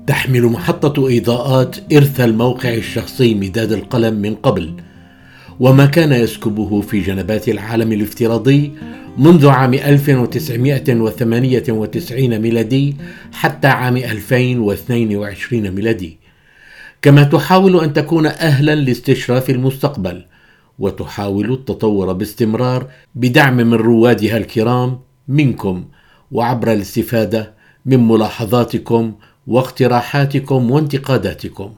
تحمل محطة إضاءات إرث الموقع الشخصي مداد القلم من قبل، وما كان يسكبه في جنبات العالم الافتراضي منذ عام 1998 ميلادي حتى عام 2022 ميلادي. كما تحاول أن تكون أهلا لاستشراف المستقبل، وتحاول التطور باستمرار بدعم من روادها الكرام منكم، وعبر الاستفادة من ملاحظاتكم واقتراحاتكم وانتقاداتكم.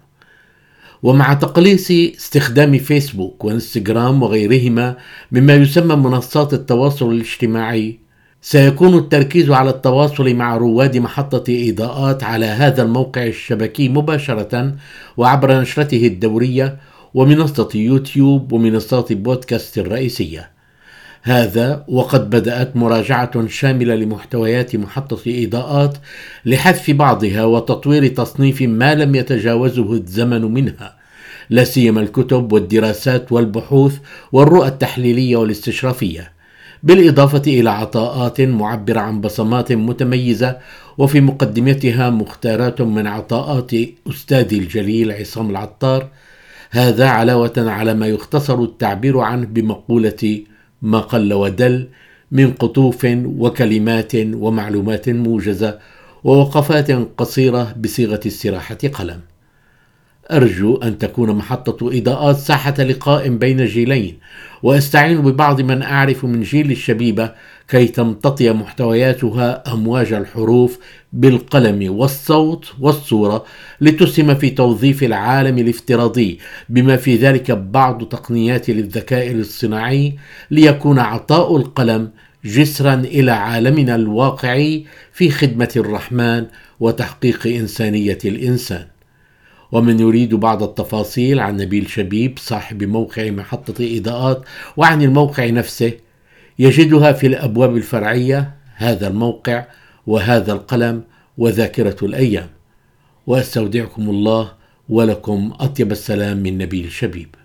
ومع تقليص استخدام فيسبوك وانستغرام وغيرهما مما يسمى منصات التواصل الاجتماعي، سيكون التركيز على التواصل مع رواد محطة إضاءات على هذا الموقع الشبكي مباشرة وعبر نشرته الدورية ومنصة يوتيوب ومنصات بودكاست الرئيسية. هذا وقد بدأت مراجعة شاملة لمحتويات محطة إضاءات لحذف بعضها وتطوير تصنيف ما لم يتجاوزه الزمن منها، لا سيما الكتب والدراسات والبحوث والرؤى التحليلية والاستشرافية، بالإضافة إلى عطاءات معبرة عن بصمات متميزة، وفي مقدمتها مختارات من عطاءات أستاذي الجليل عصام العطار. هذا علاوة على ما يختصر التعبير عنه بمقولة ما قل ودل من قطوف وكلمات ومعلومات موجزة ووقفات قصيرة بصيغة استراحة قلم. أرجو أن تكون محطة إضاءات ساحة لقاء بين جيلين، وأستعين ببعض من أعرف من جيل الشبيبة كي تمتطي محتوياتها أمواج الحروف بالقلم والصوت والصورة، لتسهم في توظيف العالم الافتراضي بما في ذلك بعض تقنيات للذكاء الاصطناعي، ليكون عطاء القلم جسرا إلى عالمنا الواقعي في خدمة الرحمن وتحقيق إنسانية الإنسان. ومن يريد بعض التفاصيل عن نبيل شبيب صاحب موقع محطة إضاءات وعن الموقع نفسه يجدها في الأبواب الفرعية: هذا الموقع وهذا القلم وذاكرة الأيام. وأستودعكم الله، ولكم أطيب السلام من نبيل شبيب.